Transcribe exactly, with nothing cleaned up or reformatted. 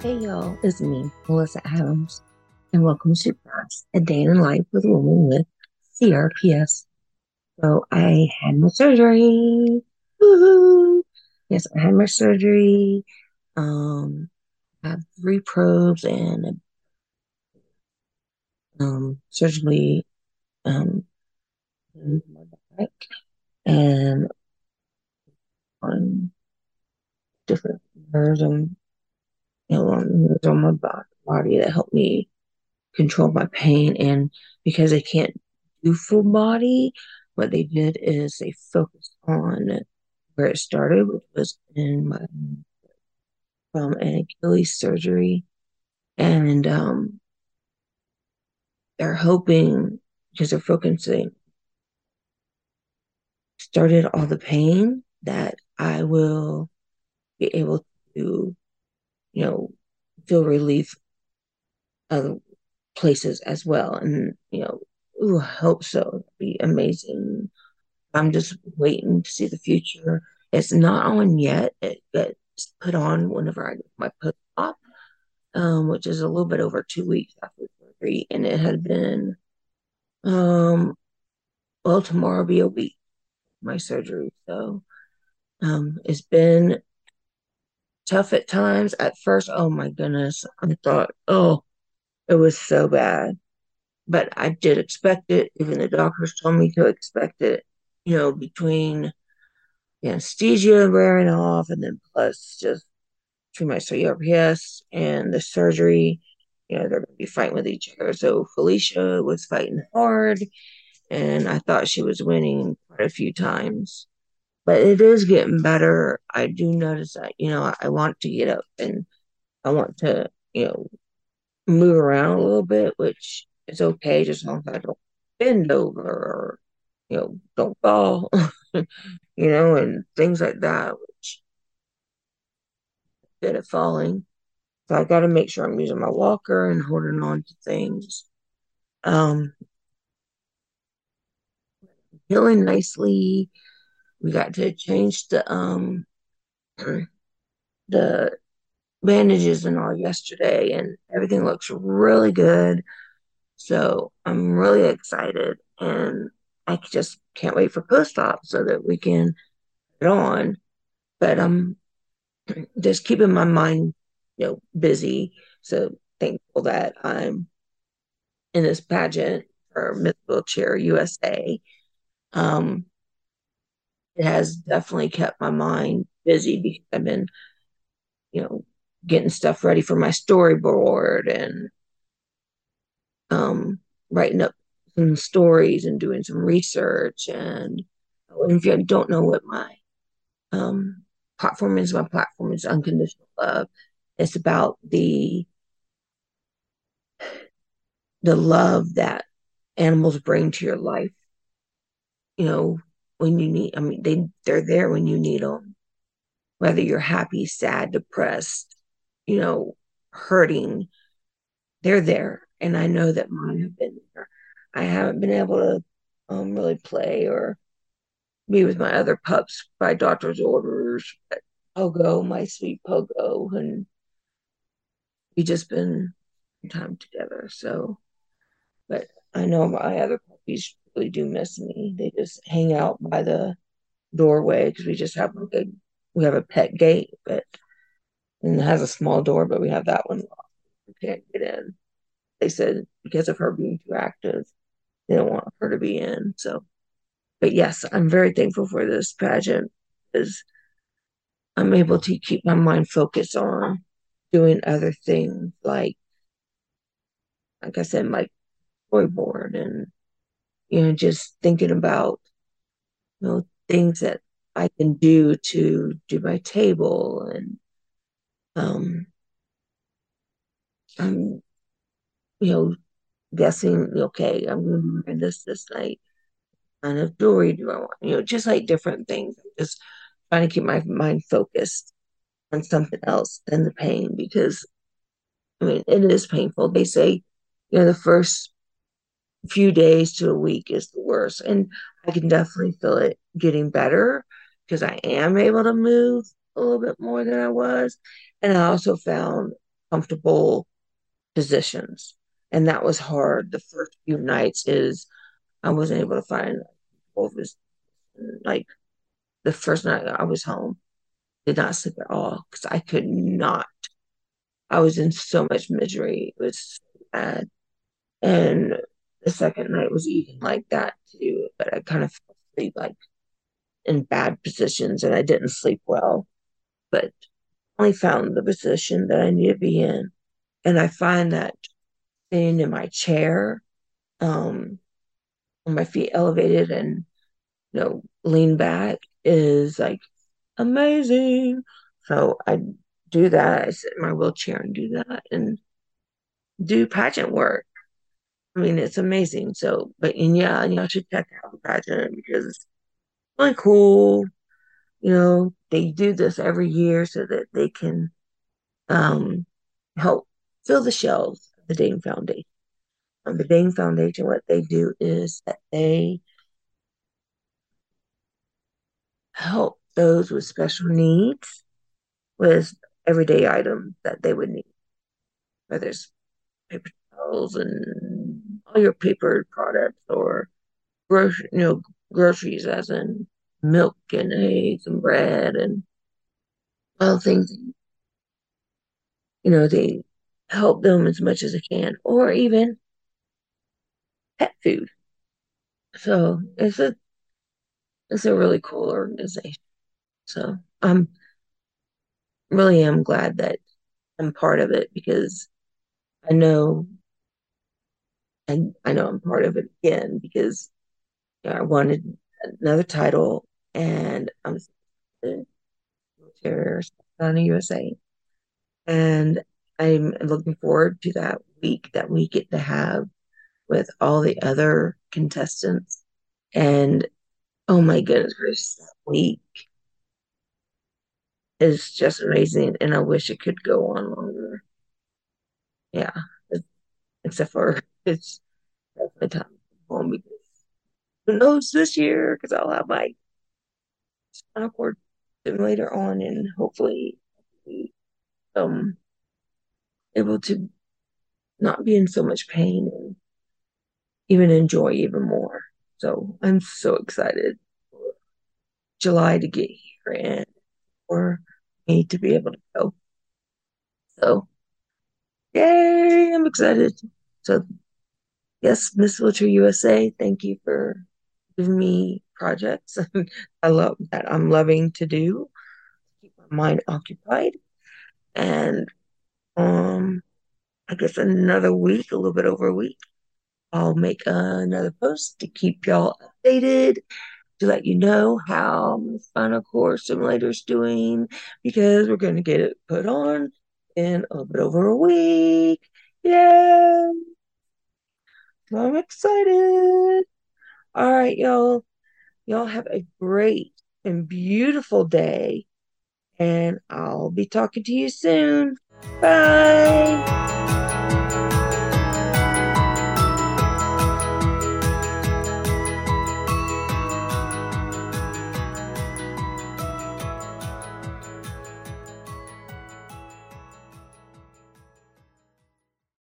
Hey y'all, it's me, Melissa Adams, and welcome to Perhaps A Day in Life with a Woman with C R P S. So I had my surgery. Woohoo! Yes, I had my surgery. Um, I have three probes and um surgically um in my back and on different nerves and you know on nerves on my bo- body that help me control my pain. And because I can't do full body, what they did is they focused on where it started, which was in my from an Achilles surgery. And um, they're hoping because they're focusing started all the pain that I will be able to, you know, feel relief other places as well. And, you know, ooh, I hope so. It'd be amazing. I'm just waiting to see the future. It's not on yet. It gets put on whenever I get my post op, um, which is a little bit over two weeks after surgery. And it had been, um, well, tomorrow will be a week, my surgery. So um, it's been tough at times. At first, oh my goodness, I thought, oh, it was so bad. But I did expect it. Even the doctors told me to expect it, you know, between the anesthesia wearing off and then plus just too much C R P S and the surgery. You know, they're going to be fighting with each other. So Felicia was fighting hard, and I thought she was winning quite a few times. But it is getting better. I do notice that, you know, I, I want to get up and I want to, you know, move around a little bit, which is okay, just as long as I don't bend over or, you know, don't fall, you know, and things like that, which good at falling. So I got to make sure I'm using my walker and holding on to things. Um, Healing nicely. We got to change the um the bandages and all yesterday, and everything looks really good. So I'm really excited, and I just can't wait for post op so that we can get on. But I'm just keeping my mind, you know, busy. So thankful that I'm in this pageant for Miss Wheelchair U S A. Um, it has definitely kept my mind busy because I've been, you know, getting stuff ready for my storyboard and um, writing up some stories and doing some research. And if you don't know what my um, platform is, my platform is Unconditional Love. It's about the the love that animals bring to your life. You know, when you need, I mean, they they're there when you need them, whether you're happy, sad, depressed, you know, hurting, they're there. And I know that mine have been there. I haven't been able to um, really play or be with my other pups by doctor's orders. But Pogo, my sweet Pogo, and we just been time together. So, but I know my other puppies really do miss me. They just hang out by the doorway because we just have like a we have a pet gate, but and it has a small door, but we have that one locked. We can't get in. They said because of her being too active, they don't want her to be in. So, but yes, I'm very thankful for this pageant because I'm able to keep my mind focused on doing other things like, like I said, my storyboard and, you know, just thinking about, you know, things that I can do to do my table. And um, I'm, you know, guessing, okay, I'm going to wear this this night. Kind of jewelry do I want? You know, just like different things. Just trying to keep my mind focused on something else than the pain because I mean it is painful. They say, you know, the first few days to a week is the worst. And I can definitely feel it getting better because I am able to move a little bit more than I was. And I also found comfortable positions. And that was hard. The first few nights is I wasn't able to find office. Like the first night I was home, did not sleep at all because I could not. I was in so much misery. It was so bad. And the second night was even like that too. But I kind of fell asleep like in bad positions and I didn't sleep well. But I found the position that I need to be in. And I find that sitting in my chair, um, with my feet elevated and you know, lean back is like amazing. So I do that. I sit in my wheelchair and do that and do pageant work. I mean, it's amazing. So, but and yeah, and y'all should check out the pageant because it's really cool. You know, they do this every year so that they can um, help fill the shelves of the Dane Foundation. Um, the Dane Foundation, what they do is that they help those with special needs with everyday items that they would need, whether it's paper towels and all your paper products or grocery, you know, groceries as in milk and eggs and bread and all things, you know, they help them as much as they can, or even pet food. So it's a it's a really cool organization. So I'm really am glad that I'm part of it because I know and I know I'm part of it again because you know, I wanted another title and I'm the wheelchair on the U S A. And I'm looking forward to that week that we get to have with all the other contestants. And oh my goodness, Chris, that week is just amazing. And I wish it could go on longer. Yeah, except for it's definitely time to go home because who knows this year because I'll have my spinal cord later on and hopefully be um, able to not be in so much pain and even enjoy even more. So I'm so excited for July to get here and for me to be able to go. So yay, I'm excited. So yes, Miss Wheelchair U S A, thank you for giving me projects. I love that I'm loving to do, keep my mind occupied. And um I guess another week, a little bit over a week, I'll make another post to keep y'all updated to let you know how my Spinal Cord Simulator is doing because we're going to get it put on in a little bit over a week. Yeah, so I'm excited. All right, y'all. Y'all have a great and beautiful day, and I'll be talking to you soon. Bye.